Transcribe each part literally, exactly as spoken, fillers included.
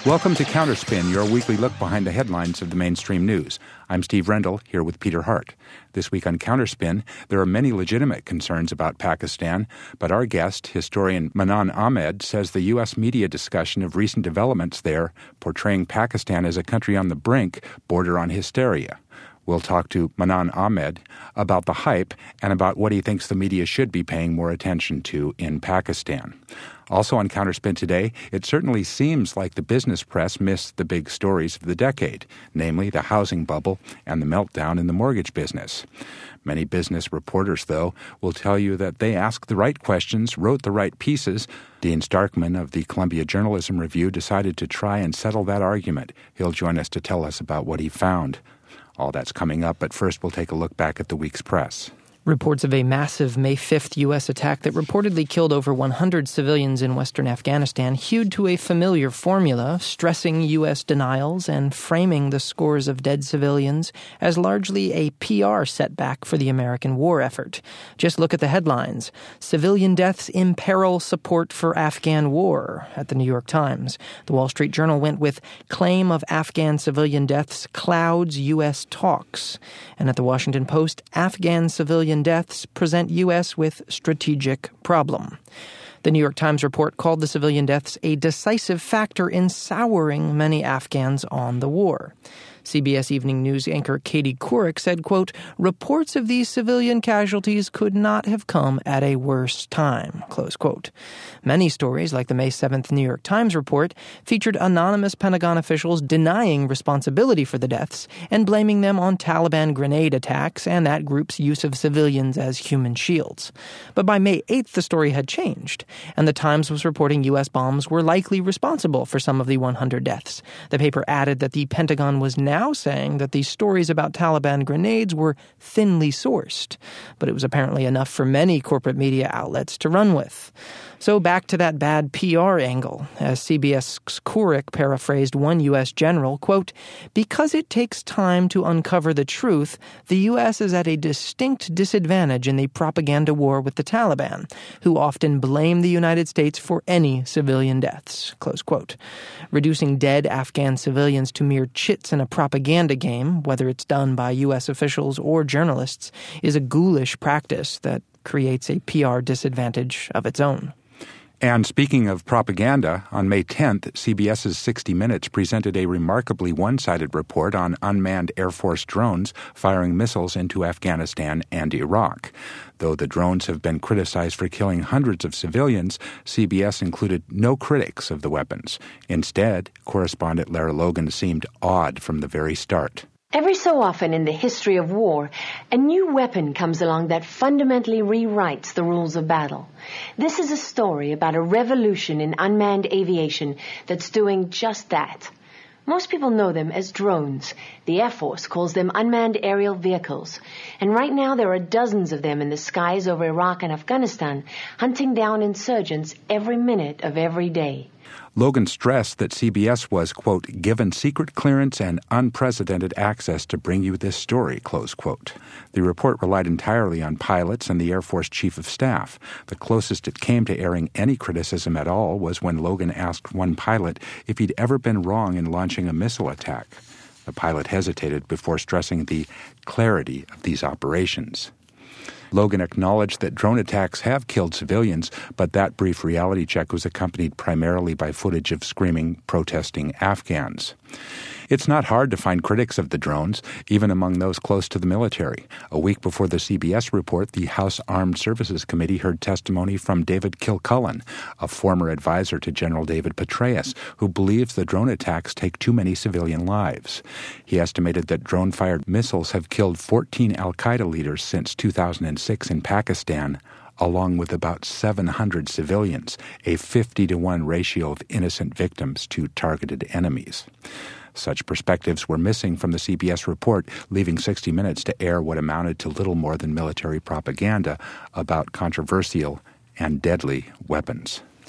Welcome to Counterspin, your weekly look behind the headlines of the mainstream news. I'm Steve Rendell, here with Peter Hart. This week on Counterspin, there are many legitimate concerns about Pakistan, but our guest, historian Manan Ahmed, says the U S media discussion of recent developments there, portraying Pakistan as a country on the brink, border on hysteria. We'll talk to Manan Ahmed about the hype and about what he thinks the media should be paying more attention to in Pakistan. Also on Counterspin today, it certainly seems like the business press missed the big stories of the decade, namely the housing bubble and the meltdown in the mortgage business. Many business reporters, though, will tell you that they asked the right questions, wrote the right pieces. Dean Starkman of the Columbia Journalism Review decided to try and settle that argument. He'll join us to tell us about what he found. All that's coming up, but first we'll take a look back at the week's press. Reports of a massive May fifth U S attack that reportedly killed over one hundred civilians in western Afghanistan hewed to a familiar formula, stressing U S denials and framing the scores of dead civilians as largely a P R setback for the American war effort. Just look at the headlines. Civilian deaths imperil support for Afghan war at the New York Times. The Wall Street Journal went with claim of Afghan civilian deaths clouds U S talks. And at the Washington Post, Afghan civilian deaths present U S with strategic problem. The New York Times report called the civilian deaths a decisive factor in souring many Afghans on the war. C B S Evening News anchor Katie Couric said, quote, reports of these civilian casualties could not have come at a worse time, close quote. Many stories, like the May seventh New York Times report, featured anonymous Pentagon officials denying responsibility for the deaths and blaming them on Taliban grenade attacks and that group's use of civilians as human shields. But by May eighth, the story had changed, and the Times was reporting U S bombs were likely responsible for some of the one hundred deaths. The paper added that the Pentagon was now now saying that these stories about Taliban grenades were thinly sourced, but it was apparently enough for many corporate media outlets to run with. So back to that bad P R angle, as C B S's Couric paraphrased one U S general, quote, because it takes time to uncover the truth, the U S is at a distinct disadvantage in the propaganda war with the Taliban, who often blame the United States for any civilian deaths, close quote. Reducing dead Afghan civilians to mere chits in a propaganda game, whether it's done by U S officials or journalists, is a ghoulish practice that creates a P R disadvantage of its own. And speaking of propaganda, on May tenth, C B S's sixty minutes presented a remarkably one-sided report on unmanned Air Force drones firing missiles into Afghanistan and Iraq. Though the drones have been criticized for killing hundreds of civilians, C B S included no critics of the weapons. Instead, correspondent Lara Logan seemed awed from the very start. Every so often in the history of war, a new weapon comes along that fundamentally rewrites the rules of battle. This is a story about a revolution in unmanned aviation that's doing just that. Most people know them as drones. The Air Force calls them unmanned aerial vehicles. And right now there are dozens of them in the skies over Iraq and Afghanistan, hunting down insurgents every minute of every day. Logan stressed that C B S was, quote, given secret clearance and unprecedented access to bring you this story, close quote. The report relied entirely on pilots and the Air Force Chief of Staff. The closest it came to airing any criticism at all was when Logan asked one pilot if he'd ever been wrong in launching a missile attack. The pilot hesitated before stressing the clarity of these operations. Logan acknowledged that drone attacks have killed civilians, but that brief reality check was accompanied primarily by footage of screaming, protesting Afghans. It's not hard to find critics of the drones, even among those close to the military. A week before the C B S report, the House Armed Services Committee heard testimony from David Kilcullen, a former advisor to General David Petraeus, who believes the drone attacks take too many civilian lives. He estimated that drone-fired missiles have killed fourteen al-Qaeda leaders since two thousand six in Pakistan, along with about seven hundred civilians, a fifty to one ratio of innocent victims to targeted enemies. Such perspectives were missing from the C B S report, leaving sixty minutes to air what amounted to little more than military propaganda about controversial and deadly weapons.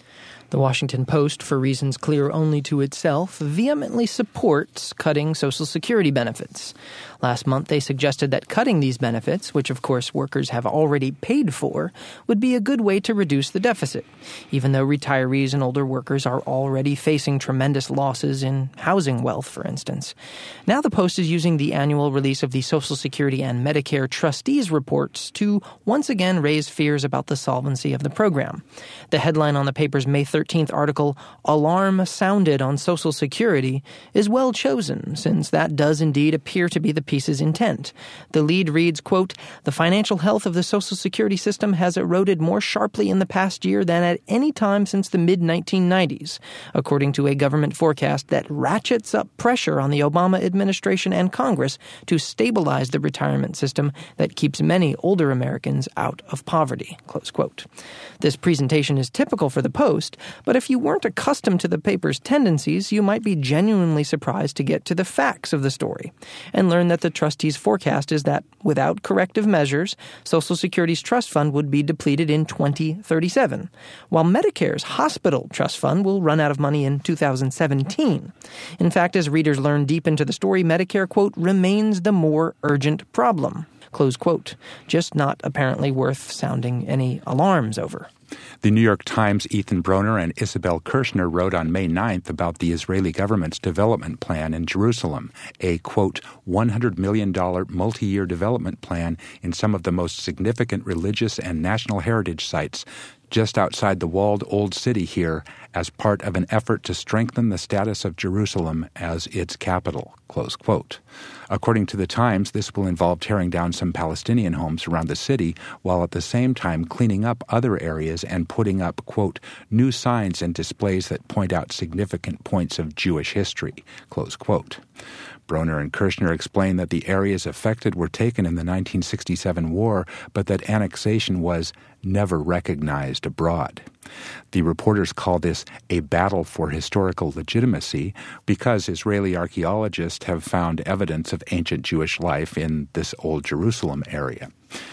The Washington Post, for reasons clear only to itself, vehemently supports cutting Social Security benefits. Last month, they suggested that cutting these benefits, which of course workers have already paid for, would be a good way to reduce the deficit, even though retirees and older workers are already facing tremendous losses in housing wealth, for instance. Now the Post is using the annual release of the Social Security and Medicare trustees reports to once again raise fears about the solvency of the program. The headline on the paper's May thirteenth article, "Alarm Sounded on Social Security," is well chosen, since that does indeed appear to be the piece's intent. The lead reads, quote, "The financial health of the Social Security system has eroded more sharply in the past year than at any time since the mid nineteen nineties, according to a government forecast that ratchets up pressure on the Obama administration and Congress to stabilize the retirement system that keeps many older Americans out of poverty," close quote. This presentation is typical for the Post, but if you weren't accustomed to the paper's tendencies, you might be genuinely surprised to get to the facts of the story and learn that the trustees' forecast is that, without corrective measures, Social Security's trust fund would be depleted in twenty thirty-seven, while Medicare's hospital trust fund will run out of money in two thousand seventeen. In fact, as readers learn deep into the story, Medicare, quote, "remains the more urgent problem," close quote, just not apparently worth sounding any alarms over. The New York Times' Ethan Broner and Isabel Kirshner wrote on May ninth about the Israeli government's development plan in Jerusalem, a, quote, one hundred million dollars multi-year development plan in some of the most significant religious and national heritage sites just outside the walled Old City here as part of an effort to strengthen the status of Jerusalem as its capital, close quote. According to the Times, this will involve tearing down some Palestinian homes around the city while at the same time cleaning up other areas and putting up, quote, new signs and displays that point out significant points of Jewish history, close quote. Broner and Kirshner explain that the areas affected were taken in the nineteen sixty-seven war, but that annexation was never recognized abroad. The reporters call this a battle for historical legitimacy because Israeli archaeologists have found evidence of ancient Jewish life in this old Jerusalem area.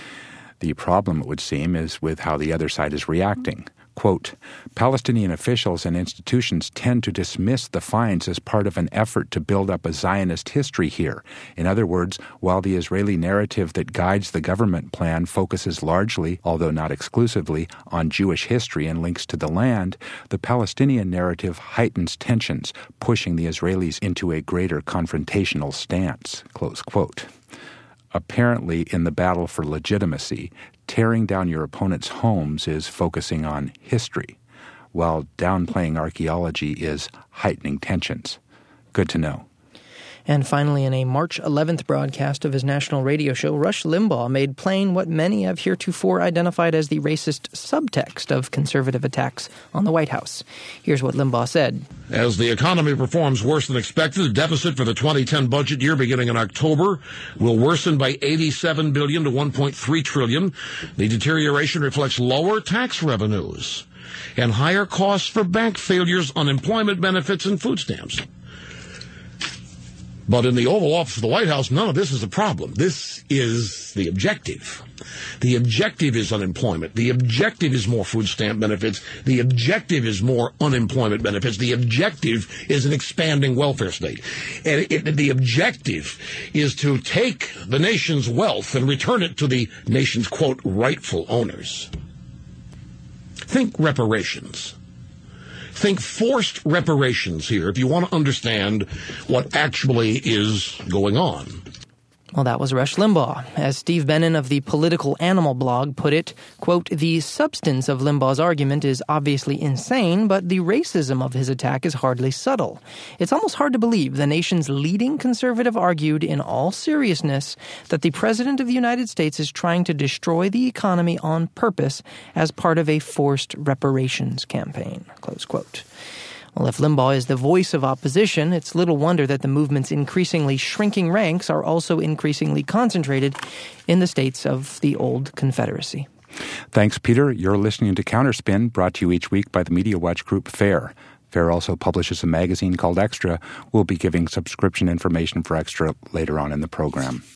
The problem, it would seem, is with how the other side is reacting. Quote, Palestinian officials and institutions tend to dismiss the finds as part of an effort to build up a Zionist history here. In other words, while the Israeli narrative that guides the government plan focuses largely, although not exclusively, on Jewish history and links to the land, the Palestinian narrative heightens tensions, pushing the Israelis into a greater confrontational stance, close quote. Apparently, in the battle for legitimacy, tearing down your opponent's homes is focusing on history, while downplaying archaeology is heightening tensions. Good to know. And finally, in a March eleventh broadcast of his national radio show, Rush Limbaugh made plain what many have heretofore identified as the racist subtext of conservative attacks on the White House. Here's what Limbaugh said. As the economy performs worse than expected, the deficit for the twenty ten budget year beginning in October will worsen by eighty-seven billion dollars to one point three trillion dollars. The deterioration reflects lower tax revenues and higher costs for bank failures, unemployment benefits, and food stamps. But in the Oval Office of the White House, none of this is a problem. This is the objective. The objective is unemployment. The objective is more food stamp benefits. The objective is more unemployment benefits. The objective is an expanding welfare state. And it, the objective is to take the nation's wealth and return it to the nation's, quote, rightful owners. Think reparations. Think forced reparations here if you want to understand what actually is going on. Well, that was Rush Limbaugh. As Steve Bannon of the Political Animal blog put it, quote, the substance of Limbaugh's argument is obviously insane, but the racism of his attack is hardly subtle. It's almost hard to believe the nation's leading conservative argued in all seriousness that the President of the United States is trying to destroy the economy on purpose as part of a forced reparations campaign, close quote. Well, if Limbaugh is the voice of opposition, it's little wonder that the movement's increasingly shrinking ranks are also increasingly concentrated in the states of the old Confederacy. Thanks, Peter. You're listening to Counterspin, brought to you each week by the Media Watch Group FAIR. FAIR also publishes a magazine called Extra. We'll be giving subscription information for Extra later on in the program.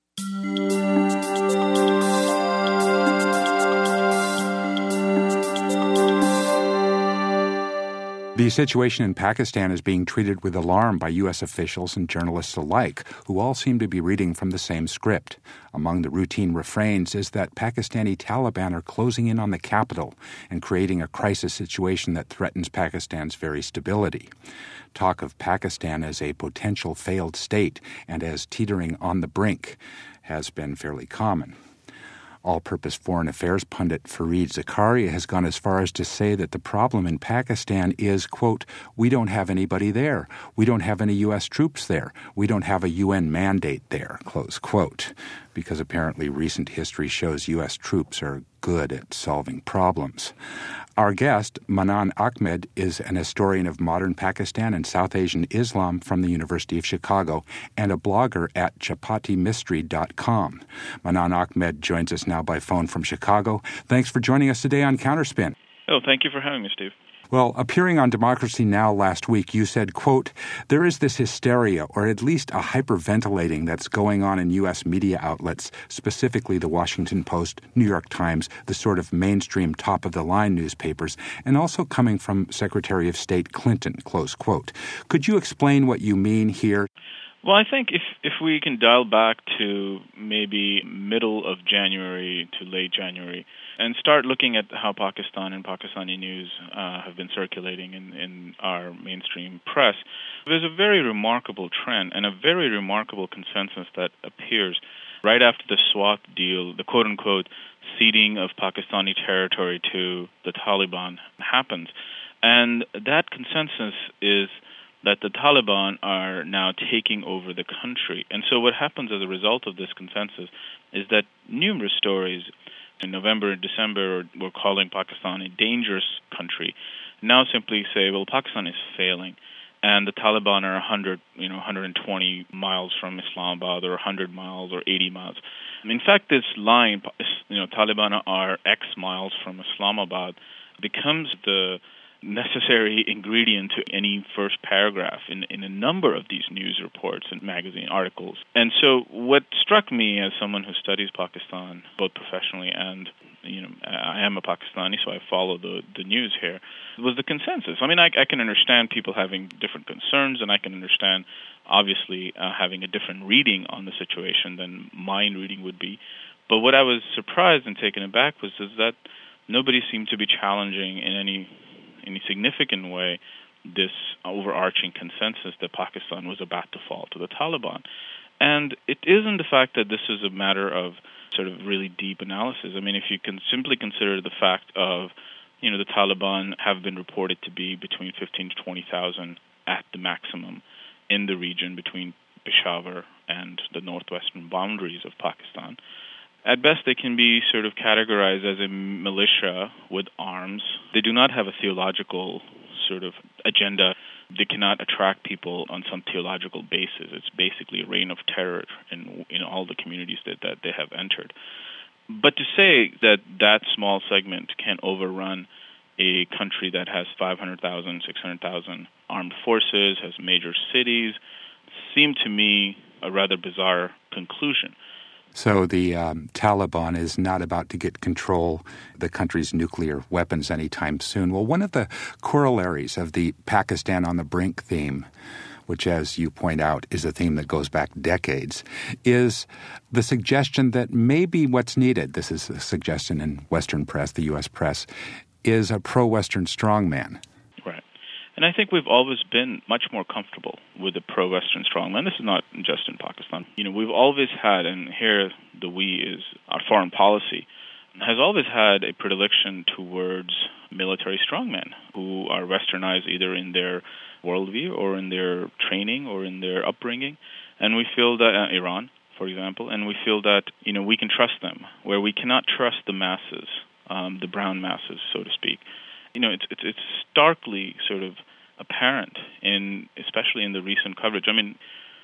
The situation in Pakistan is being treated with alarm by U S officials and journalists alike, who all seem to be reading from the same script. Among the routine refrains is that Pakistani Taliban are closing in on the capital and creating a crisis situation that threatens Pakistan's very stability. Talk of Pakistan as a potential failed state and as teetering on the brink has been fairly common. All-purpose foreign affairs pundit Fareed Zakaria has gone as far as to say that the problem in Pakistan is, quote, we don't have anybody there. We don't have any U S troops there. We don't have a U N mandate there, close quote, because apparently recent history shows U S troops are good at solving problems. Our guest, Manan Ahmed, is an historian of modern Pakistan and South Asian Islam from the University of Chicago and a blogger at chapati mystery dot com. Manan Ahmed joins us now by phone from Chicago. Thanks for joining us today on Counterspin. Oh, thank you for having me, Steve. Well, appearing on Democracy Now! Last week, you said, quote, there is this hysteria, or at least a hyperventilating that's going on in U S media outlets, specifically the Washington Post, New York Times, the sort of mainstream top-of-the-line newspapers, and also coming from Secretary of State Clinton, close quote. Could you explain what you mean here? Well, I think if, if we can dial back to maybe middle of January to late January and start looking at how Pakistan and Pakistani news uh, have been circulating in, in our mainstream press, there's a very remarkable trend and a very remarkable consensus that appears right after the SWAT deal, the quote-unquote ceding of Pakistani territory to the Taliban happens. And that consensus is that the Taliban are now taking over the country. And so what happens as a result of this consensus is that numerous stories in November and December were calling Pakistan a dangerous country now simply say, well, Pakistan is failing, and the Taliban are one hundred, you know, one hundred twenty miles from Islamabad, or one hundred miles, or eighty miles. In fact, this line, you know, Taliban are X miles from Islamabad, becomes the necessary ingredient to any first paragraph in, in a number of these news reports and magazine articles. And so what struck me as someone who studies Pakistan, both professionally and, you know, I am a Pakistani, so I follow the, the news here, was the consensus. I mean, I, I can understand people having different concerns, and I can understand, obviously, uh, having a different reading on the situation than mine reading would be. But what I was surprised and taken aback was is that nobody seemed to be challenging in any any significant way this overarching consensus that Pakistan was about to fall to the Taliban. And it isn't the fact that this is a matter of sort of really deep analysis. I mean, if you can simply consider the fact of, you know, the Taliban have been reported to be between fifteen to twenty thousand at the maximum in the region between Peshawar and the northwestern boundaries of Pakistan. At best, they can be sort of categorized as a militia with arms. They do not have a theological sort of agenda. They cannot attract people on some theological basis. It's basically a reign of terror in, in all the communities that, that they have entered. But to say that that small segment can overrun a country that has five hundred thousand, six hundred thousand armed forces, has major cities, seemed to me a rather bizarre conclusion. So the um, Taliban is not about to get control of the country's nuclear weapons anytime soon. Well, one of the corollaries of the Pakistan on the brink theme, which, as you point out, is a theme that goes back decades, is the suggestion that maybe what's needed, this is a suggestion in Western press, the U S press, is a pro-Western strongman. Right. And I think we've always been much more comfortable with the pro-Western strongman. This is not just in Pakistan. You know, we've always had, and here the we is our foreign policy, has always had a predilection towards military strongmen who are westernized either in their worldview or in their training or in their upbringing. And we feel that, uh, Iran, for example, and we feel that, you know, we can trust them, where we cannot trust the masses, um, the brown masses, so to speak. You know, it's, it's it's starkly sort of apparent, in especially in the recent coverage. I mean,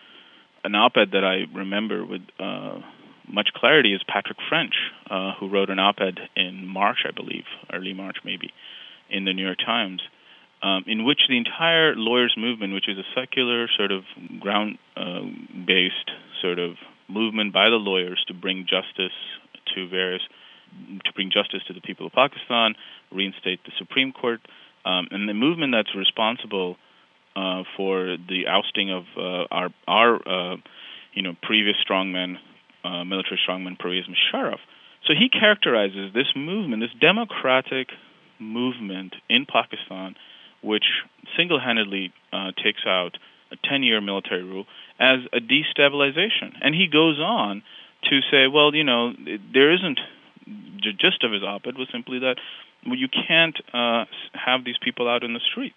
an op-ed that I remember with uh, much clarity is Patrick French, uh, who wrote an op-ed in March, I believe, early March maybe, in the New York Times, um, in which the entire lawyers' movement, which is a secular sort of ground-based uh, sort of movement by the lawyers to bring justice to various to bring justice to the people of Pakistan, reinstate the Supreme Court, Um, and the movement that's responsible uh, for the ousting of uh, our, our uh, you know, previous strongman, uh, military strongman Pervez Musharraf. So he characterizes this movement, this democratic movement in Pakistan, which single-handedly uh, takes out a ten-year military rule, as a destabilization. And he goes on to say, well, you know, there isn't, the gist of his op-ed was simply that well, you can't uh, have these people out in the streets,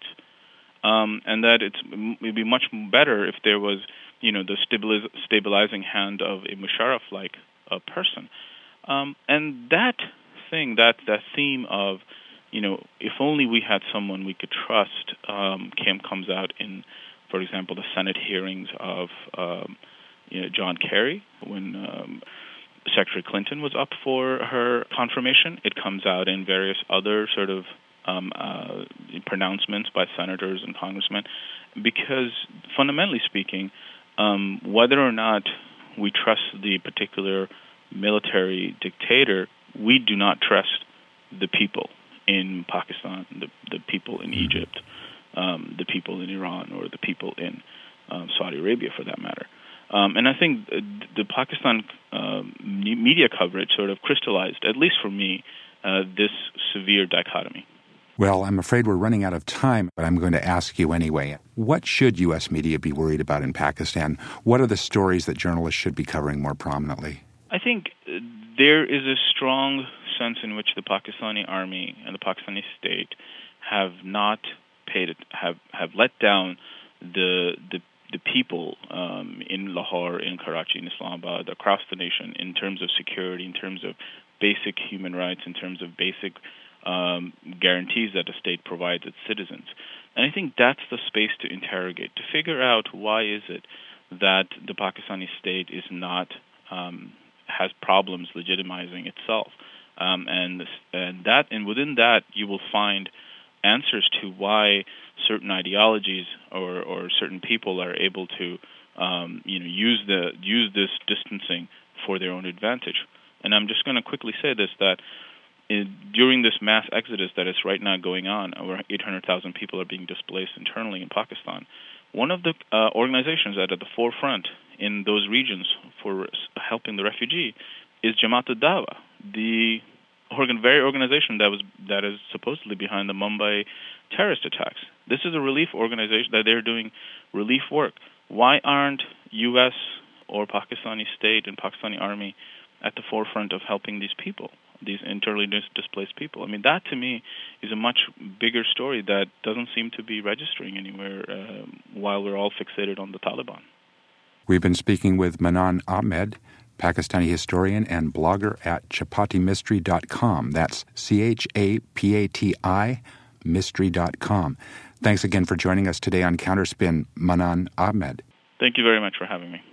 um, and that it's, it would be much better if there was, you know, the stabiliz- stabilizing hand of a Musharraf-like uh, person. Um, and that thing, that, that theme of, you know, if only we had someone we could trust, um, came, comes out in, for example, the Senate hearings of um, you know, John Kerry when um, Secretary Clinton was up for her confirmation. It comes out in various other sort of um, uh, pronouncements by senators and congressmen, because fundamentally speaking, um, whether or not we trust the particular military dictator, we do not trust the people in Pakistan, the, the people in Egypt, um, the people in Iran, or the people in um, Saudi Arabia, for that matter. Um, and I think the Pakistan uh, media coverage sort of crystallized, at least for me, uh, this severe dichotomy. Well, I'm afraid we're running out of time, but I'm going to ask you anyway. What should U S media be worried about in Pakistan? What are the stories that journalists should be covering more prominently? I think there is a strong sense in which the Pakistani army and the Pakistani state have not paid it, have have let down the the the people um, in Lahore, in Karachi, in Islamabad, across the nation in terms of security, in terms of basic human rights, in terms of basic um, guarantees that the state provides its citizens. And I think that's the space to interrogate, to figure out why is it that the Pakistani state is not um, has problems legitimizing itself. Um, and and that and within that you will find answers to why certain ideologies or, or certain people are able to um, you know use the use this distancing for their own advantage. And I'm just going to quickly say this, that in, during this mass exodus that is right now going on, over eight hundred thousand people are being displaced internally in Pakistan. One of the uh, organizations that are at the forefront in those regions for helping the refugee is Jamaat ad-Dawa, the organ, very organization that was that is supposedly behind the Mumbai terrorist attacks. This is a relief organization that they're doing relief work. Why aren't U S or Pakistani state and Pakistani army at the forefront of helping these people, these internally dis- displaced people? I mean, that to me is a much bigger story that doesn't seem to be registering anywhere uh, while we're all fixated on the Taliban. We've been speaking with Manan Ahmed, Pakistani historian and blogger at chapati mystery dot com. That's C H A P A T I mystery dot com. Thanks again for joining us today on Counterspin, Manan Ahmed. Thank you very much for having me.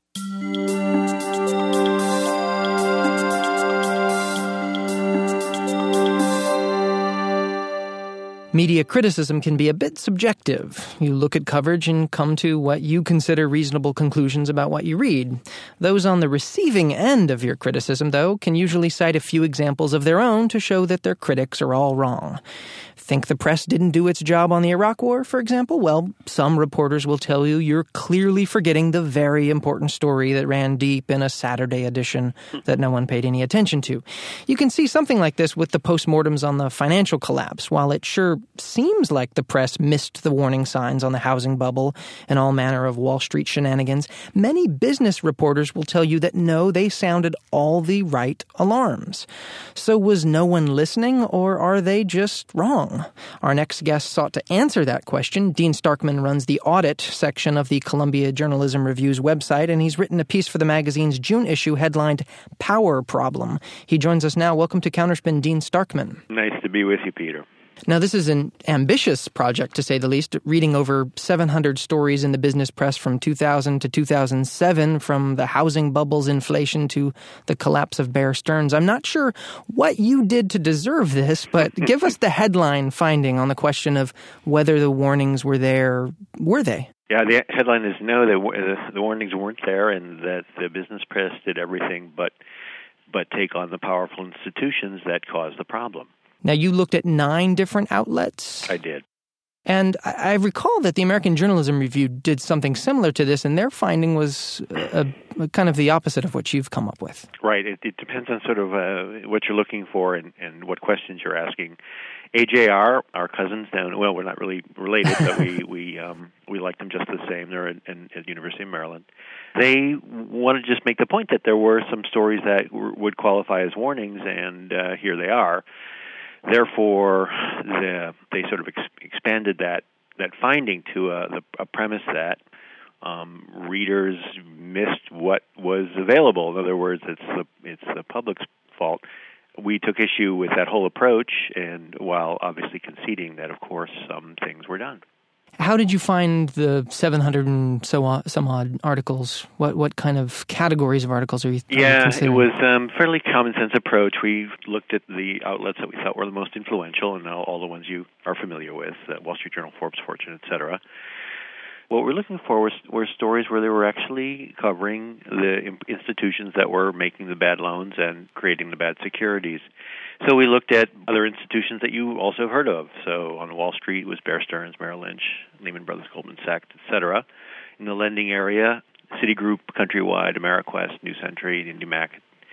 Media criticism can be a bit subjective. You look at coverage and come to what you consider reasonable conclusions about what you read. Those on the receiving end of your criticism, though, can usually cite a few examples of their own to show that their critics are all wrong. Think the press didn't do its job on the Iraq War, for example? Well, some reporters will tell you you're clearly forgetting the very important story that ran deep in a Saturday edition that no one paid any attention to. You can see something like this with the postmortems on the financial collapse. While it sure seems like the press missed the warning signs on the housing bubble and all manner of Wall Street shenanigans, many business reporters will tell you that no, they sounded all the right alarms. So was no one listening, or are they just wrong? Our next guest sought to answer that question. Dean Starkman runs the audit section of the Columbia Journalism Review's website, and he's written a piece for the magazine's June issue headlined Power Problem. He joins us now. Welcome to Counterspin, Dean Starkman. Nice to be with you, Peter. Now, this is an ambitious project, to say the least, reading over seven hundred stories in the business press from two thousand to two thousand seven, from the housing bubble's inflation to the collapse of Bear Stearns. I'm not sure what you did to deserve this, but give us the headline finding on the question of whether the warnings were there. Were they? Yeah, the headline is no, the, the warnings weren't there, and that the business press did everything but but take on the powerful institutions that caused the problem. Now, you looked at nine different outlets? I did. And I, I recall that the American Journalism Review did something similar to this, and their finding was a, a kind of the opposite of what you've come up with. Right. It, it depends on sort of uh, what you're looking for and, and what questions you're asking. A J R, our cousins down, well, we're not really related, but we we um, we like them just the same. They're in, in, at the University of Maryland. They wanted to just make the point that there were some stories that w- would qualify as warnings, and uh, here they are. Therefore, the, they sort of ex- expanded that, that finding to a, the, a premise that um, readers missed what was available. In other words, it's the it's the public's fault. We took issue with that whole approach, and while obviously conceding that, of course, some things were done. How did you find the seven hundred and so on, some odd articles? What what kind of categories of articles are you Yeah, considering? it was a um, fairly common sense approach. We looked at the outlets that we thought were the most influential, and all, all the ones you are familiar with, uh, Wall Street Journal, Forbes, Fortune, et cetera. What we're looking for was, were stories where they were actually covering the institutions that were making the bad loans and creating the bad securities. So we looked at other institutions that you also have heard of. So on Wall Street it was Bear Stearns, Merrill Lynch, Lehman Brothers, Goldman Sachs, et cetera. In the lending area, Citigroup, Countrywide, Ameriquest, New Century, IndyMac,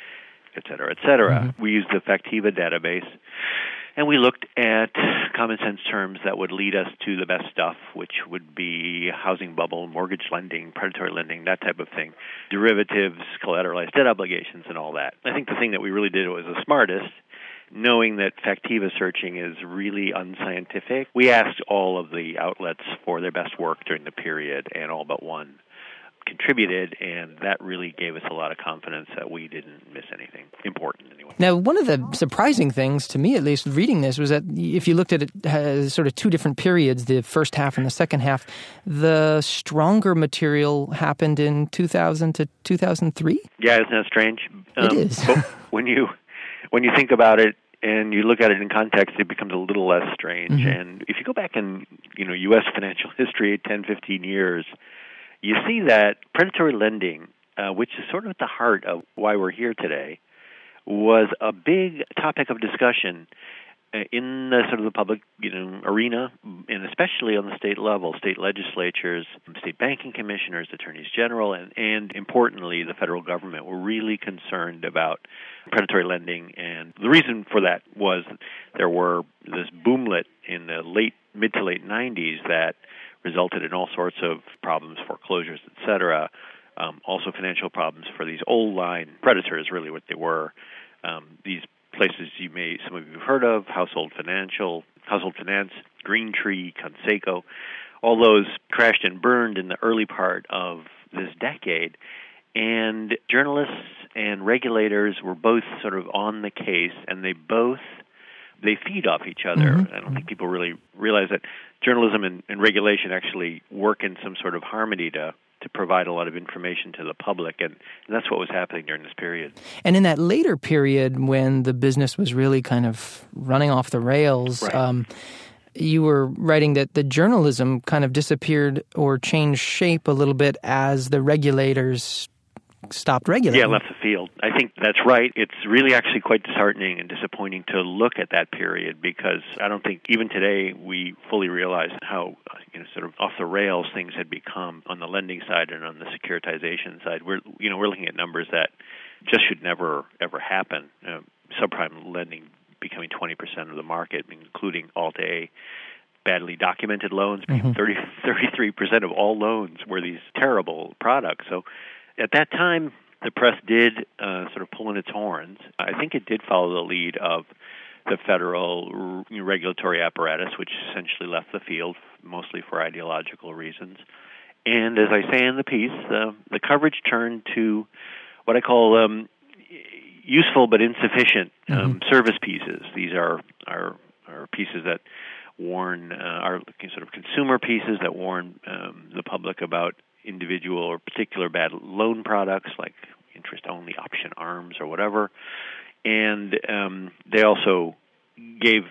et cetera, et cetera. Mm-hmm. We used the Factiva database. And we looked at common sense terms that would lead us to the best stuff, which would be housing bubble, mortgage lending, predatory lending, that type of thing, derivatives, collateralized debt obligations, and all that. I think the thing that we really did was the smartest, knowing that Factiva searching is really unscientific. We asked all of the outlets for their best work during the period, and all but one contributed, and that really gave us a lot of confidence that we didn't miss anything important anyway. Now, one of the surprising things, to me at least, reading this, was that if you looked at it as sort of two different periods, the first half and the second half, the stronger material happened in two thousand to two thousand three? Yeah, isn't that strange? Um, it is. But when you when you think about it, and you look at it in context, it becomes a little less strange. Mm-hmm. And if you go back in, you know, U S financial history, ten, fifteen years, you see that predatory lending, uh, which is sort of at the heart of why we're here today, was a big topic of discussion uh, in the sort of the public, you know, arena, and especially on the state level, state legislatures, state banking commissioners, attorneys general, and, and importantly, the federal government were really concerned about predatory lending. And the reason for that was there were this boomlet in the late, mid to late nineties that resulted in all sorts of problems, foreclosures, et cetera. Um, also financial problems for these old line predators, really what they were. Um, these places you may, some of you have heard of, Household Financial, Household Finance, Greentree, Conseco, all those crashed and burned in the early part of this decade. And journalists and regulators were both sort of on the case, and they both They feed off each other. Mm-hmm. I don't think people really realize that journalism and, and regulation actually work in some sort of harmony to, to provide a lot of information to the public, and, and that's what was happening during this period. And in that later period when the business was really kind of running off the rails, right. um, you were writing that the journalism kind of disappeared or changed shape a little bit as the regulators stopped regulating. Yeah, left the field. I think that's right. It's really actually quite disheartening and disappointing to look at that period, because I don't think even today we fully realize how, you know, sort of off the rails things had become on the lending side and on the securitization side. We're, you know, we're looking at numbers that just should never ever happen. Uh, subprime lending becoming twenty percent of the market, including Alt-A. Badly documented loans being mm-hmm. thirty, thirty-three percent of all loans were these terrible products. So at that time, the press did uh, sort of pull in its horns. I think it did follow the lead of the federal r- regulatory apparatus, which essentially left the field mostly for ideological reasons. And as I say in the piece, uh, the coverage turned to what I call um, useful but insufficient um, mm-hmm. service pieces. These are, are, are pieces that warn, uh, are sort of consumer pieces that warn um, the public about individual or particular bad loan products like interest-only option arms or whatever. And um, they also gave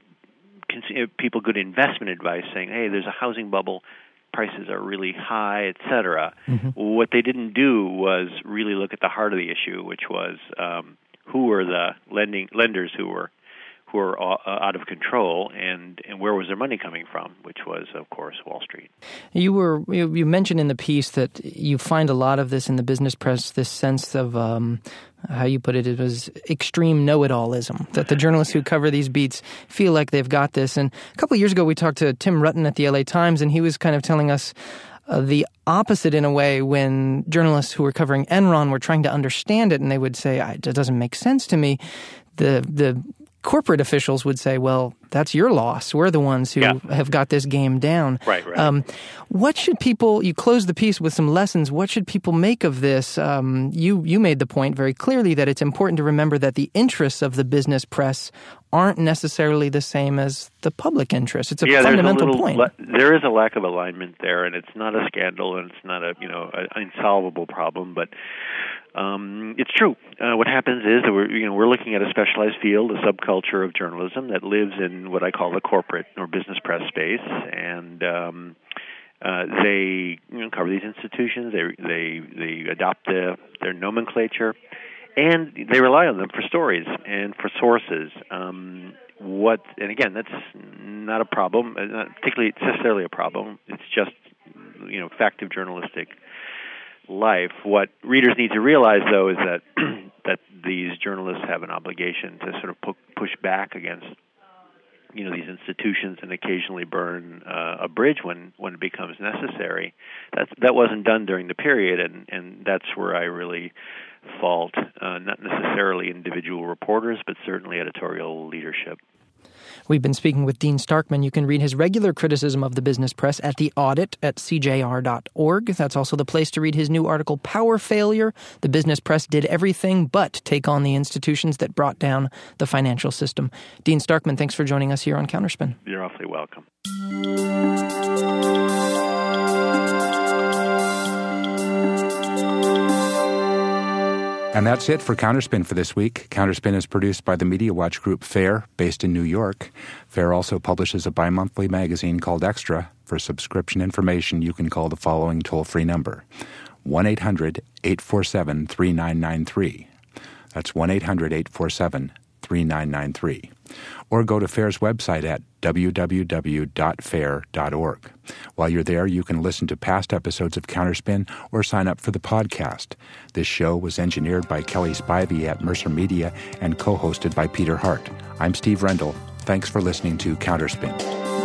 cons- people good investment advice, saying, hey, there's a housing bubble, prices are really high, et cetera. Mm-hmm. What they didn't do was really look at the heart of the issue, which was um, who were the lending lenders who were who were uh, out of control, and, and where was their money coming from, which was, of course, Wall Street. You were you, you mentioned in the piece that you find a lot of this in the business press, this sense of, um, how you put it, it was extreme know-it-allism, that the journalists who cover these beats feel like they've got this. And a couple of years ago, we talked to Tim Rutten at the L A Times, and he was kind of telling us Uh, the opposite in a way when journalists who were covering Enron were trying to understand it, and they would say, it doesn't make sense to me. The the corporate officials would say, well, that's your loss. We're the ones who yeah. have got this game down. Right, right. Um, what should people, you close the piece with some lessons, what should people make of this? Um, you, you made the point very clearly that it's important to remember that the interests of the business press aren't necessarily the same as the public interest. It's a yeah, fundamental a little, point. Le- there is a lack of alignment there, and it's not a scandal, and it's not a you know an insolvable problem. But um, it's true. Uh, what happens is that we're you know we're looking at a specialized field, a subculture of journalism that lives in what I call the corporate or business press space, and um, uh, they you know, cover these institutions. They they they adopt the, their nomenclature. And they rely on them for stories and for sources. Um, what, and again, that's not a problem, not particularly necessarily a problem. It's just, you know, fact of journalistic life. What readers need to realize, though, is that that these journalists have an obligation to sort of pu- push back against, you know, these institutions and occasionally burn uh, a bridge when, when it becomes necessary. That's, that wasn't done during the period, and, and that's where I really fault uh, not necessarily individual reporters, but certainly editorial leadership. We've been speaking with Dean Starkman. You can read his regular criticism of the business press at The Audit at c j r dot org. That's also the place to read his new article, Power Failure. The business press did everything but take on the institutions that brought down the financial system. Dean Starkman, thanks for joining us here on Counterspin. You're awfully welcome. And that's it for Counterspin for this week. Counterspin is produced by the Media Watch Group FAIR, based in New York. FAIR also publishes a bi-monthly magazine called Extra. For subscription information, you can call the following toll-free number, one eight hundred eight four seven three nine nine three. That's one eight hundred eight four seven three nine nine three. Or go to FAIR's website at w w w dot fair dot org. While you're there, you can listen to past episodes of Counterspin or sign up for the podcast. This show was engineered by Kelly Spivey at Mercer Media and co-hosted by Peter Hart. I'm Steve Rendell. Thanks for listening to Counterspin.